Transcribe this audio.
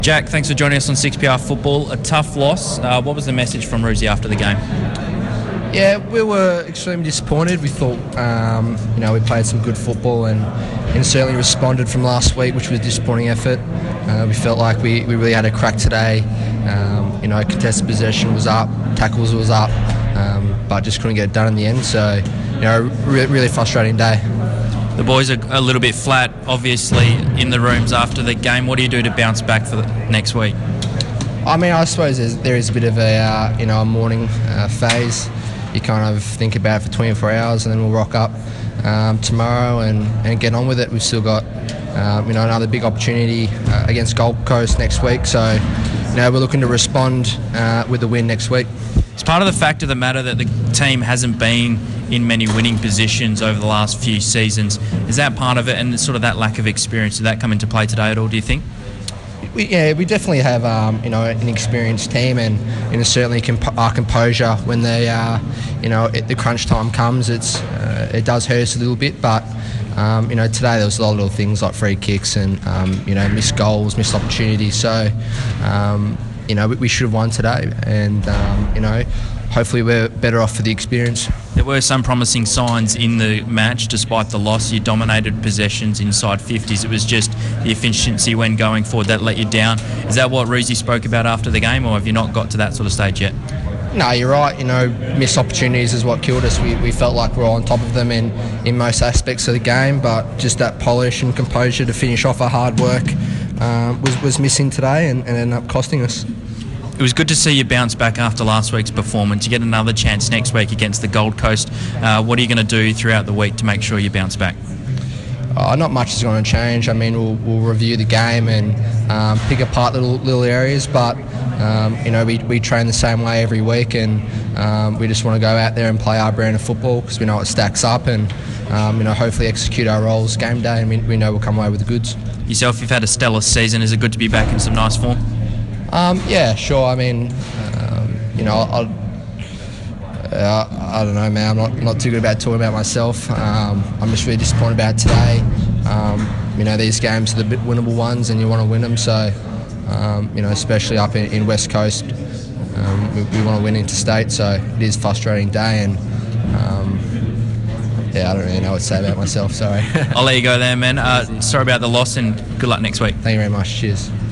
Jack, thanks for joining us on 6PR Football. A tough loss. What was the message from Rosie after the game? Yeah, we were extremely disappointed. We thought, we played some good football and certainly responded from last week, which was a disappointing effort. We felt like we really had a crack today. Contested possession was up, tackles was up, but just couldn't get it done in the end. So, really frustrating day. The boys are a little bit flat, obviously, in the rooms after the game. What do you do to bounce back for the next week? I suppose there is a bit of a mourning phase. You kind of think about it for 24 hours and then we'll rock up tomorrow and get on with it. We've still got another big opportunity against Gold Coast next week, so we're looking to respond with a win next week. It's part of the fact of the matter that the team hasn't been in many winning positions over the last few seasons. Is that part of it, and sort of that lack of experience, did that come into play today at all, do you think? We definitely have an experienced team, and certainly our composure when the crunch time comes. It does hurt us a little bit, but today there was a lot of little things like free kicks and missed goals, missed opportunities. So we should have won today, and hopefully we're better off for the experience. There were some promising signs in the match despite the loss. You dominated possessions inside 50s. It was just the efficiency when going forward that let you down. Is that what Rosie spoke about after the game, or have you not got to that sort of stage yet? No, you're right. Missed opportunities is what killed us. We felt like we were on top of them in most aspects of the game, but just that polish and composure to finish off our hard work was missing today and ended up costing us. It was good to see you bounce back after last week's performance. You get another chance next week against the Gold Coast. What are you going to do throughout the week to make sure you bounce back? Not much is going to change. We'll review the game and pick apart little areas, but we train the same way every week, and we just want to go out there and play our brand of football because we know it stacks up, and hopefully execute our roles game day, and we know we'll come away with the goods. Yourself, you've had a stellar season. Is it good to be back in some nice form? Yeah, sure. I don't know, man. I'm not too good about talking about myself. I'm just really disappointed about today. These games are the winnable ones, and you want to win them. So, especially up in West Coast, we want to win interstate. So it is a frustrating day, and I don't really know what to say about myself. Sorry. I'll let you go there, man. Sorry about the loss, and good luck next week. Thank you very much. Cheers.